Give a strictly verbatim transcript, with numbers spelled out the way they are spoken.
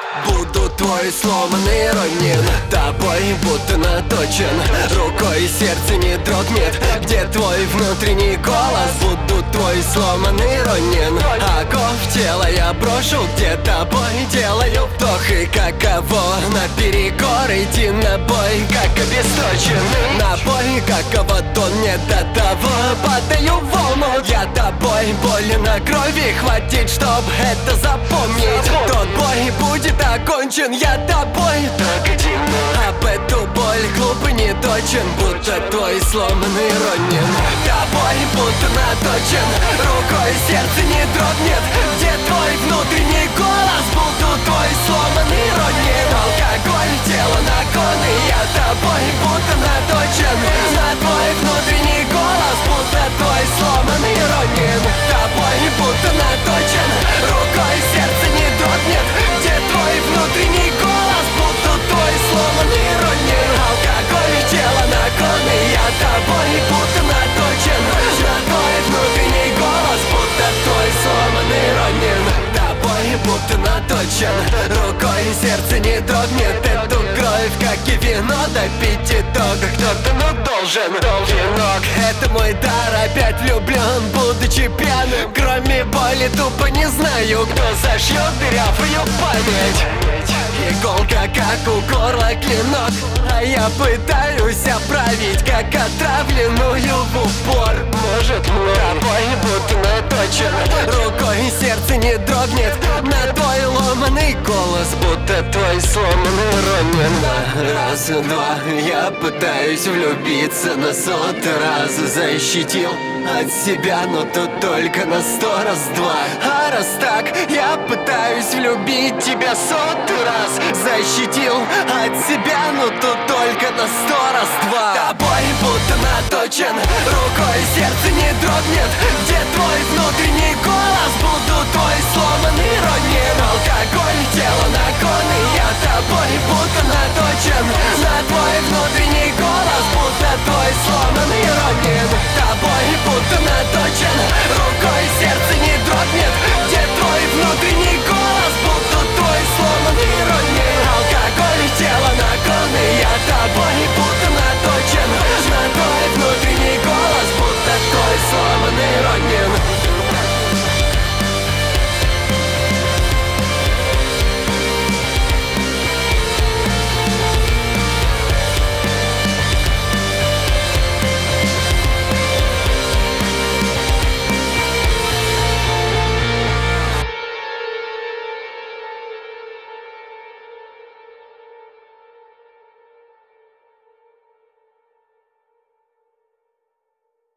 Буду твой сломанный ронин, тобой будто наточен. Рукой сердце не дрогнет, где твой внутренний голос? Буду твой сломанный ронин, оков тело я брошу, где тобой делаю вдох. И каково наперекор идти на бой, как обесточенный напой, каково тон не до того. Падаю в волну, я тобой, боли на крови хватит, чтоб это запомнить. Тот бой будет окончен, я тобой так один. Об эту боль глупо не точен, будто твой сломанный ронин. Тобой будто наточен, рукой сердце не дрогнет, где твой внутренний голос? Буду твой сломанный ронин. Алкоголь, тело на кон, и я тобой будто наточен. На твой внутренний голос, будто твой сломанный ронин. Тобой будто наточен, рукой сердце не дрогнет, где твой внутренний голос? Будто твой сломанный ронин. Алкоголь, тело на кон, и я тобой будто наточен. На твой внутренний голос, будто твой сломанный ронин. Тобой будто наточен, рукой сердце не дрогнет. Эту кровь, как и вино, допить итог кто-то, но должен. Венок, это мой дар, опять влюблен, будучи пьяным. Кроме боли тупо не знаю, кто зашьет дырявую память. Иголка, как у горла клинок, а я пытаюсь оправить, как отравленную в упор. Может, тобой будто наточен, рукой сердце не дрогнет, на твой ломаный голос, будто твой сломанный ронин. Раз, два, я пытаюсь влюбиться, на сотый раз защитил от себя, но тут только на сто раз два. А раз так, я пытаюсь влюбить тебя сотый раз, защитил от себя, но тут только на сто раз два. Тобой будто наточен, рукой сердце не дрогнет, где твой внутренний голос? Буду твой сломанный ронин. Алкоголь, тело